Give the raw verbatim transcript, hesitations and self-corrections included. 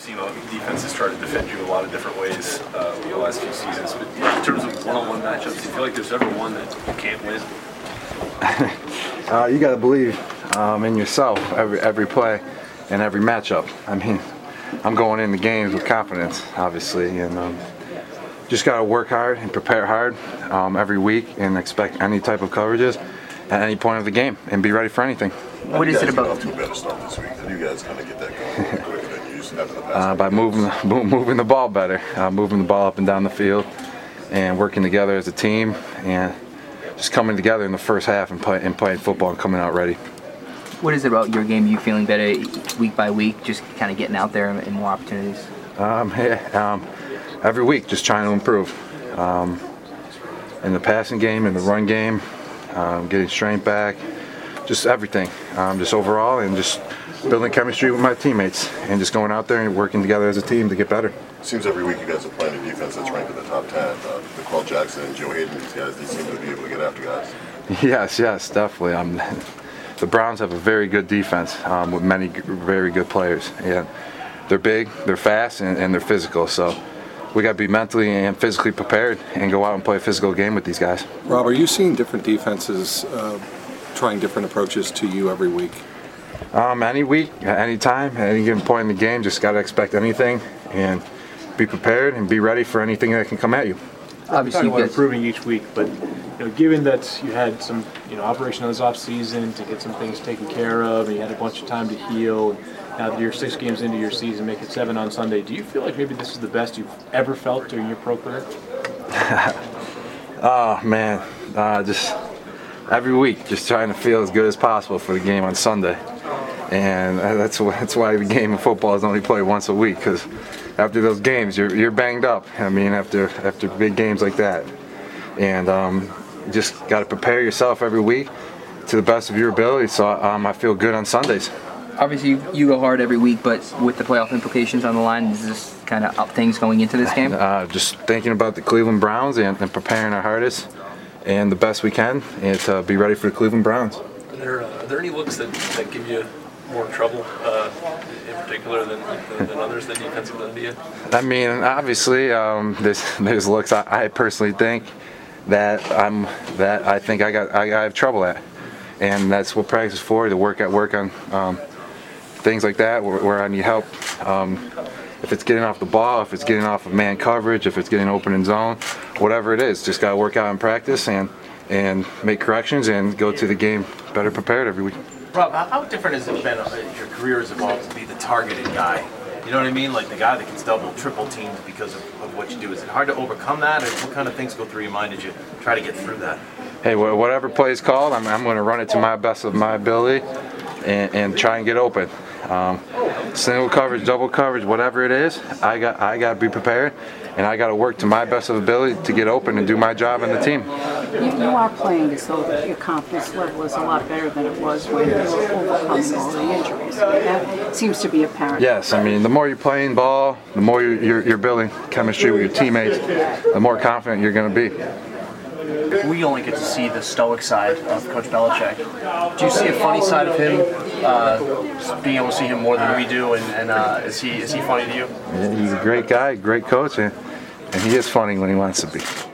seen defenses try to defend you a lot of different ways uh, over the last few seasons. But in terms of one-on-one matchups, do you feel like there's ever one that you can't win? uh, you got to believe um, in yourself every every play and every matchup. I mean, I'm going into games with confidence, obviously, and um, just got to work hard and prepare hard um, every week and expect any type of coverages at any point of the game and be ready for anything. What is it about? To a better start this week. How do you guys kind of get that going quicker than you used to after the past? Uh, by moving moving the ball better, uh, moving the ball up and down the field, and working together as a team, and just coming together in the first half and, play, and playing football and coming out ready. What is it about your game you feeling better week by week, just kind of getting out there and more opportunities? Um, yeah, um, every week, just trying to improve. Um, in the passing game, in the run game, um, getting strength back, just everything. Um, just overall, and just building chemistry with my teammates, and just going out there and working together as a team to get better. Seems every week you guys are playing a defense that's ranked in the top ten. Uh, Nicole Jackson and Joe Hayden, these guys, they seem to be able to get after guys. Yes, yes, definitely. Um, the Browns have a very good defense um, with many g- very good players, and they're big, they're fast, and, and they're physical. So we got to be mentally and physically prepared and go out and play a physical game with these guys. Rob, are you seeing different defenses uh, trying different approaches to you every week? Um, any week, any time, at any given point in the game, just got to expect anything and be prepared and be ready for anything that can come at you. Obviously, you're improving each week, but you know, given that you had some, you know, operation on this off season to get some things taken care of, and you had a bunch of time to heal. Now that you're six games into your season, make it seven on Sunday. Do you feel like maybe this is the best you've ever felt during your pro career? Oh man, uh, just every week, just trying to feel as good as possible for the game on Sunday, and that's that's why the game of football is only played once a week, because after those games, you're you're banged up. I mean, after after big games like that, and um, you just got to prepare yourself every week to the best of your ability. So um, I feel good on Sundays. Obviously, you, you go hard every week, but with the playoff implications on the line, does this kind of up things going into this game? Uh, just thinking about the Cleveland Browns and, and preparing our hardest and the best we can, and to be ready for the Cleveland Browns. Are there, uh, are there any looks that, that give you more trouble, uh, in particular than, than, than others, than defensive end to you? I mean, obviously, um, there's there's looks I, I personally think that I'm that I think I got I, I have trouble at, and that's what practice is for, to work at work on um, things like that where, where I need help. Um, if it's getting off the ball, if it's getting off of man coverage, if it's getting open in zone, whatever it is, just got to work out in practice and and make corrections and go to the game better prepared every week. Rob, how, how different has it been, uh, your career has evolved to be the targeted guy? You know what I mean? Like the guy that gets double, triple teamed because of, of what you do. Is it hard to overcome that? Or what kind of things go through your mind as you try to get through that? Hey, whatever play is called, I'm, I'm going to run it to my best of my ability and, and try and get open. Um, single coverage, double coverage, whatever it is, I got I got to be prepared, and I got to work to my best of ability to get open and do my job in the team. You, you are playing as though your confidence level is a lot better than it was when you were overcoming all the injuries. That seems to be apparent. Yes, I mean, the more you're playing ball, the more you're, you're, you're building chemistry with your teammates, the more confident you're going to be. We only get to see the stoic side of Coach Belichick. Do you see a funny side of him, uh, being able to see him more than we do, and, and uh, is he is he funny to you? Yeah, he's a great guy, great coach, and, and he is funny when he wants to be.